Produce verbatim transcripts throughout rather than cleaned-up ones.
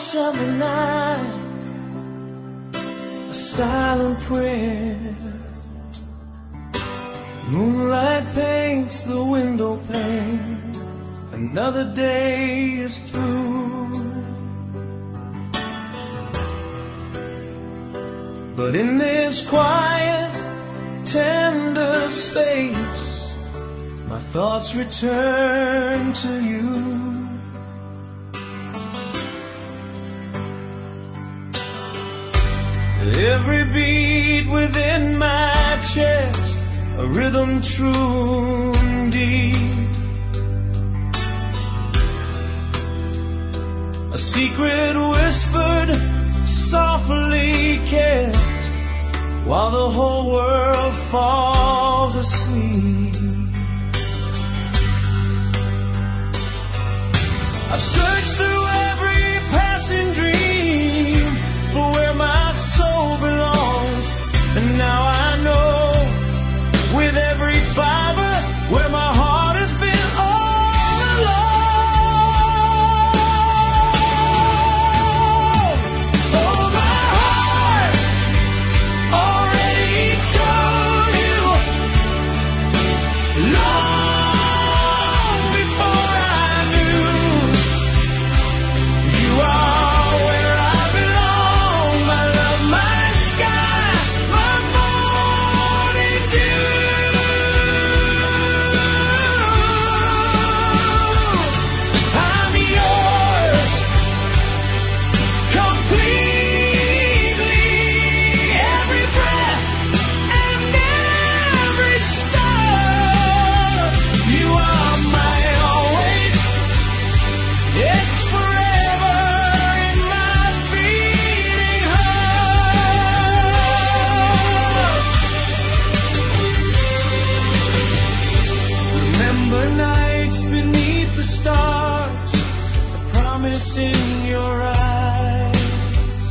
summer night, a silent prayer. Moonlight paints the window pane. Another day is through. But in this quiet, tender space, my thoughts return to you. Every beat within my chest, a rhythm true indeed, a secret whispered, softly kept, while the whole world falls asleep. I've searched through every passing dream for where my soul belongs, and now I know with every fiber where my heart has been all along. Oh, my heart already chose you long before I knew. You are where I belong, my love, my sky, my morning dew. I'm yours completely, every breath and every step. You are my always. It's forever in my beating heart. Remember nights beneath the stars, a promise in your eyes.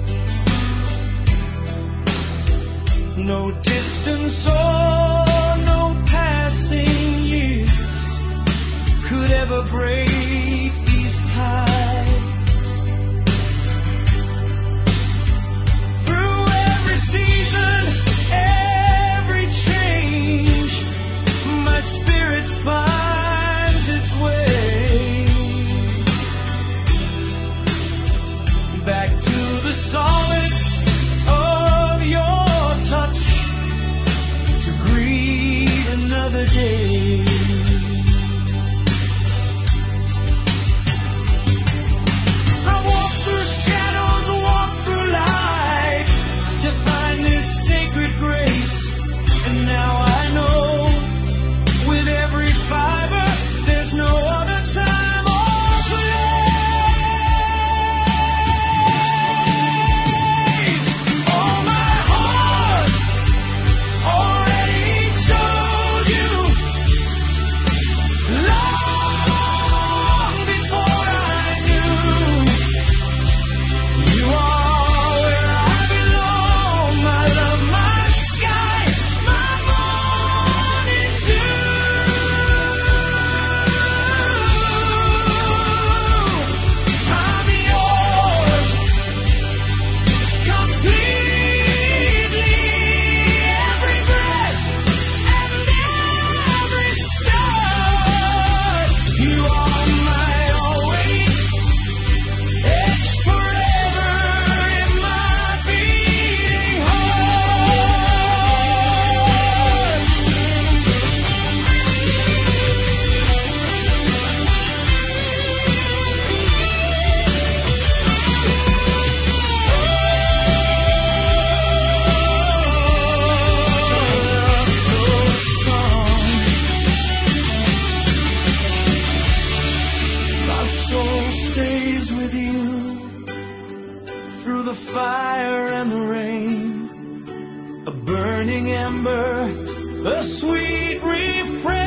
No distance or no passing years could ever break these ties. Through every season, every change, my spirit finds its way back to the solace of your touch, to greet another day. I walk through shadows, walk through light, to find this sacred grace. And now I know with every fiber there's no other time or place. Oh, my heart already chose you long before I knew. You are where I belong, my love, my sky, my morning dew. I'm yours completely, every breath and every step. You are my always. It's forever in my beating heart. So strong, my soul stays with you through the fire and the rain, a burning ember, a sweet refrain.